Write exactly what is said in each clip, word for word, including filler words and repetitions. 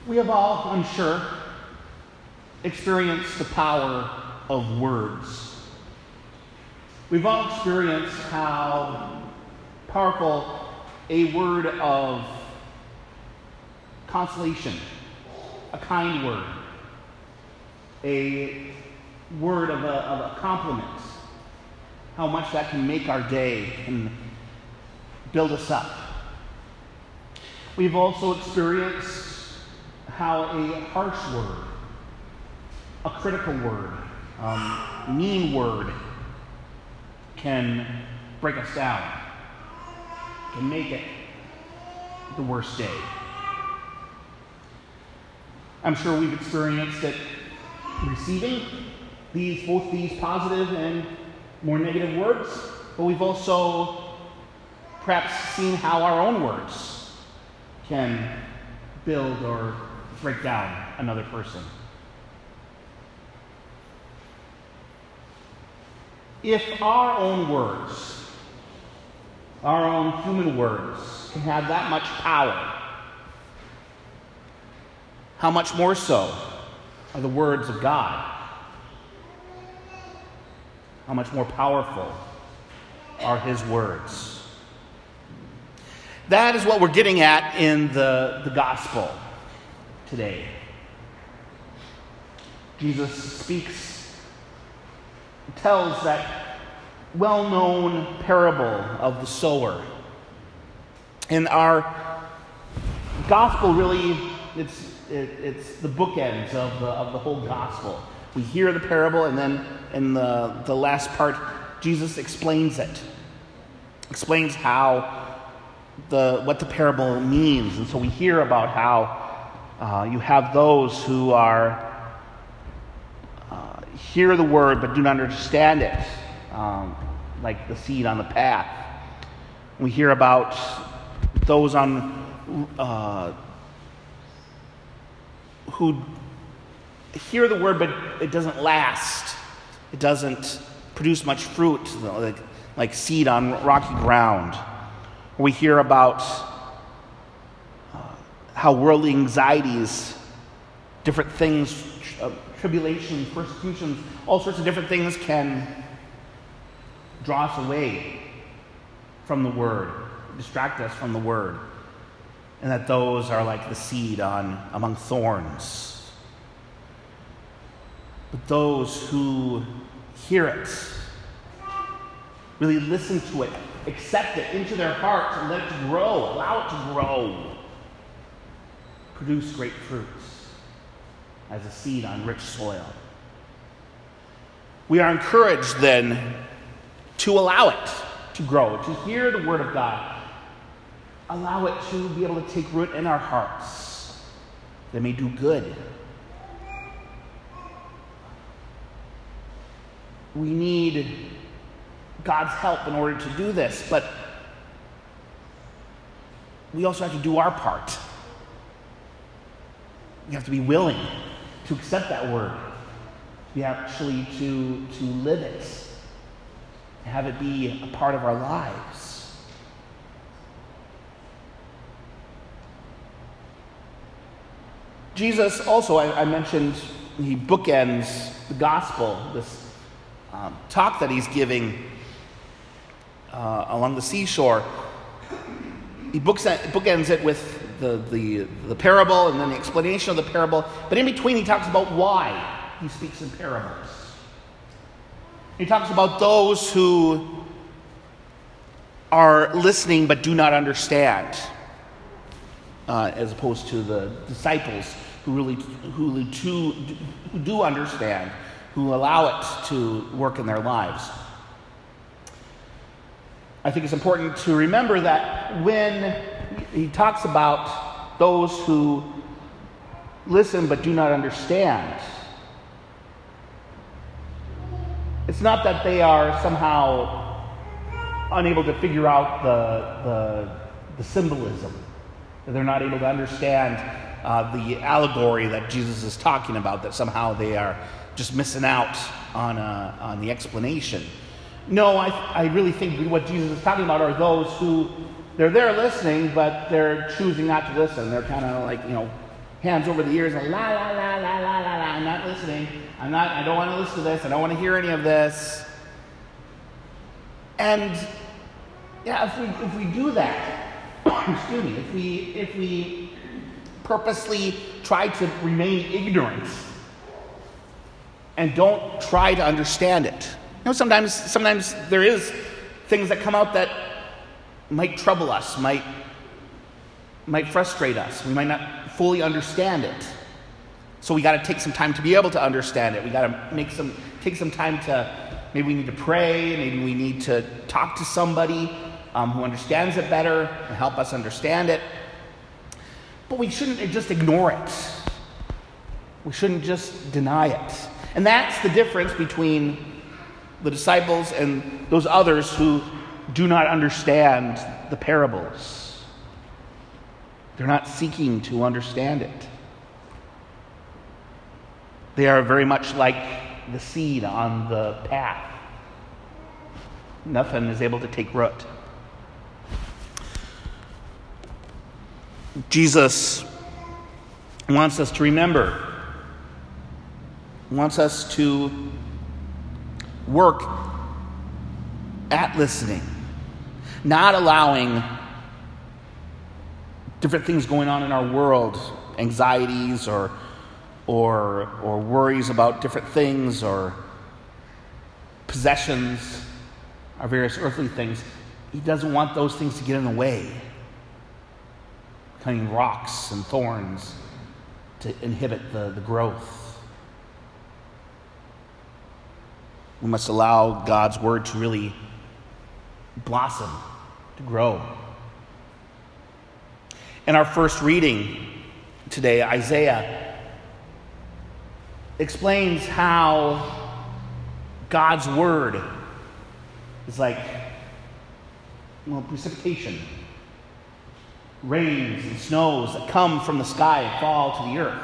We have all, I'm sure, experienced the power of words. We've all experienced how powerful a word of consolation, a kind word, a word of a, of a compliment, how much that can make our day and build us up. We've also experienced how a harsh word, a critical word, um, mean word can break us down, can make it the worst day. I'm sure we've experienced it receiving these, both these positive and more negative words, but we've also perhaps seen how our own words can build or break down another person. If our own words, our own human words, can have that much power, how much more so are the words of God? How much more powerful are His words? That is what we're getting at in the, the gospel today. Jesus speaks, tells that well-known parable of the sower. And our gospel really, it's it, it's the bookends of the of the whole gospel. We hear the parable, and then in the, the last part, Jesus explains it. Explains how the what the parable means. And so we hear about how uh, you have those who are uh, hear the word but do not understand it, um, like the seed on the path. We hear about those on uh, who hear the word, but it doesn't last. It doesn't produce much fruit, like, like seed on rocky ground. We hear about uh, how worldly anxieties, different things, uh, tribulations, persecutions, all sorts of different things can draw us away from the word, distract us from the word. And that those are like the seed on among thorns. But those who hear it, really listen to it, accept it into their hearts and let it grow, allow it to grow, produce great fruits as a seed on rich soil. We are encouraged then to allow it to grow, to hear the word of God. Allow it to be able to take root in our hearts, that it may do good. We need God's help in order to do this, but we also have to do our part. We have to be willing to accept that word, to actually to, to live it, to have it be a part of our lives. Jesus also, I, I mentioned, he bookends the gospel, this um, talk that he's giving uh, along the seashore. He books, bookends it with the, the, the parable and then the explanation of the parable. But in between, he talks about why he speaks in parables. He talks about those who are listening but do not understand, uh, as opposed to the disciples who really who, really do, who do understand, who allow it to work in their lives. I think it's important to remember that when he talks about those who listen but do not understand, it's not that they are somehow unable to figure out the, the, the symbolism, that they're not able to understand uh, the allegory that Jesus is talking about, that somehow they are just missing out on, uh, on the explanation. No, I, I really think what Jesus is talking about are those who, they're there listening, but they're choosing not to listen. They're kind of like, you know, hands over the ears and la, la, la, la, la, la, la. I'm not listening. I'm not, I don't want to listen to this. I don't want to hear any of this. And yeah, if we if we do that, excuse me, if we if we purposely try to remain ignorant and don't try to understand it. You know, sometimes sometimes there is things that come out that might trouble us, might might frustrate us. We might not fully understand it. So we got to take some time to be able to understand it. We got to make some take some time to maybe we need to pray, maybe we need to talk to somebody um, who understands it better and help us understand it. But we shouldn't just ignore it. We shouldn't just deny it. And that's the difference between the disciples and those others who do not understand the parables. They're not seeking to understand it. They are very much like the seed on the path. Nothing is able to take root. Jesus wants us to remember, wants us to work at listening, not allowing different things going on in our world, anxieties or or or worries about different things or possessions, or various earthly things. He doesn't want those things to get in the way, becoming rocks and thorns to inhibit the, the growth. We must allow God's word to really blossom, to grow. In our first reading today, Isaiah explains how God's word is like, well, precipitation, rains and snows that come from the sky and fall to the earth.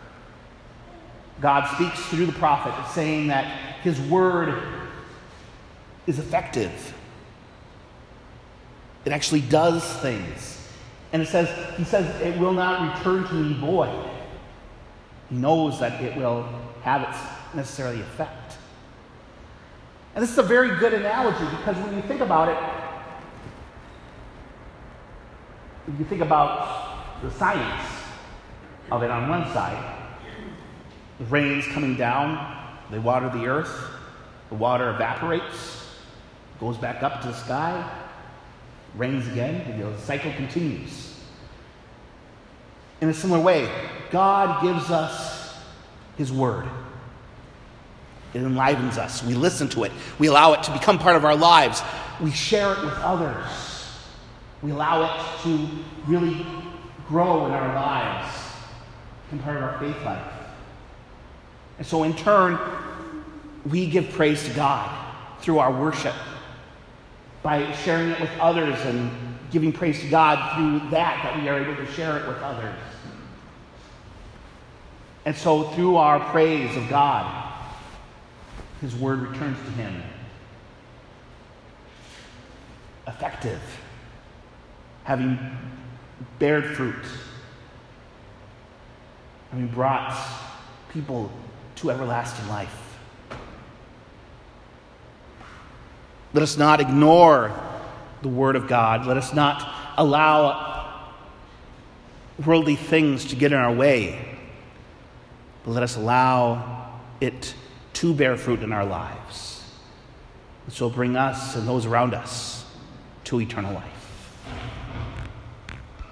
God speaks through the prophet saying that his word is effective. It actually does things. And it says, he says, it will not return to me void. He knows that it will have its necessarily effect. And this is a very good analogy because when you think about it, if you think about the science of it on one side, the rain's coming down, they water the earth, the water evaporates, goes back up to the sky, rains again, and the cycle continues. In a similar way, God gives us his word. It enlivens us. We listen to it. We allow it to become part of our lives. We share it with others. We allow it to really grow in our lives, become part of our faith life. And so in turn, we give praise to God through our worship, by sharing it with others and giving praise to God through that, that we are able to share it with others. And so through our praise of God, his word returns to him effective, having bared fruit, having brought people to everlasting life. Let us not ignore the word of God. Let us not allow worldly things to get in our way. But let us allow it to bear fruit in our lives. And so bring us and those around us to eternal life.